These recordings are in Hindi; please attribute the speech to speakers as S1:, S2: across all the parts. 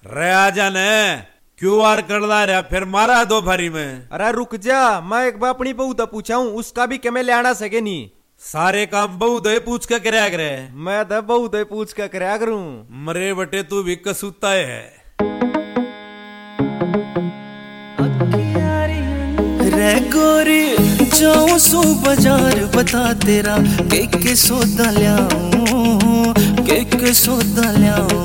S1: रे आजा ने क्यूआर करदा रहा फिर मारा दो भरी में।
S2: अरे रुक जा, मैं एक बार अपनी बहू तो पूछा हूँ, उसका भी क्या मैं ले आना सके नहीं।
S1: सारे काम बहू दे पूछ के करया करे।
S2: मैं तो बहू दे पूछ के करया करूं।
S1: मरे बटे तू भी कसूता है।
S3: रे गोरी जाऊं सो बाजार बता तेरा के सौदा लियाऊं, के सौदा लियाऊं।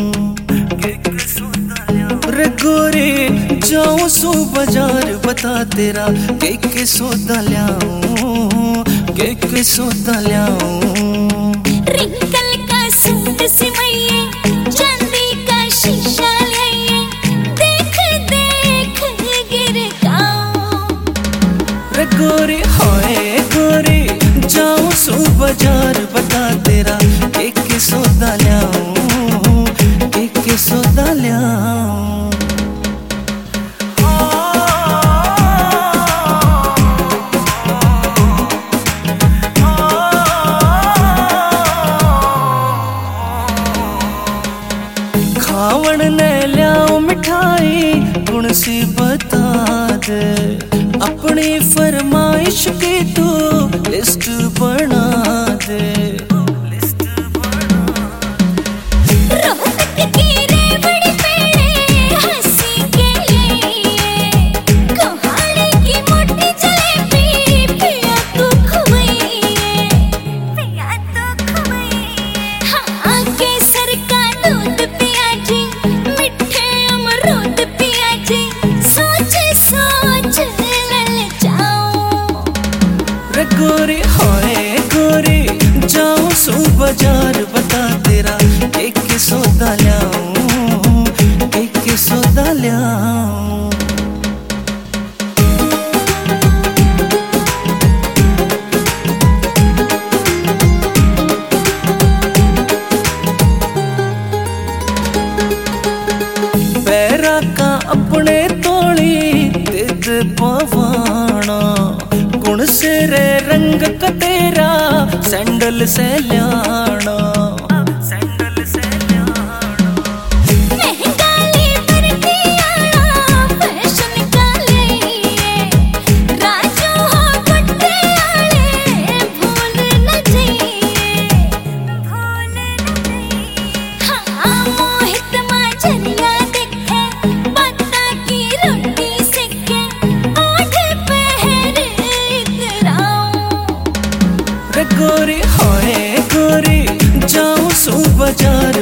S3: रे गोरी जाऊं सो बाजार बता तेरा के सौदा लियाऊं, के सौदा लियाऊं।
S4: रिंकल का सूट सिमइए, चांदी का शीशा लाइए, देख देख गिर गाऊं।
S3: रे गोरी होए गोरी जाऊं सो बाजार बता तेरा के सौदा लियाऊं, के सौदा लियाऊं। खावण ने लियाओ मिठाई गुण सी बता दे, अपनी फरमाइश की तू लिस्ट बना दे।
S4: रोहतक की रेवड़ी पेड़े हंसी के लिए, कोहाड़े की मोटी जलेबी पिया तू खुबैये, पिया तू खुबैये। हाँ केसर का दूध पिया जी, मिठे अमरूद पिया जी, सोच सोच ललचाऊं।
S3: रे गोरी होए गोरी जाऊं सो बाजार बता तेरा के सौदा लियाऊं, के सौदा लियाऊं। पैरा का अपने तोड़ी तिद पवाना, गुण से रे रंग का तेरा सैंडल से लियाना।
S4: महंगाई बढ़ती आला फैशन का लिए, राजू हो गुड्डे आले भूल न जाइए, भूल न जाइए। हाँ मोहित माचरिया देखे, पत्ता की रोटी सेके, ओढ़े पहर इतराऊं।
S3: रे गोरी होए गोरी जाऊं सो बाजार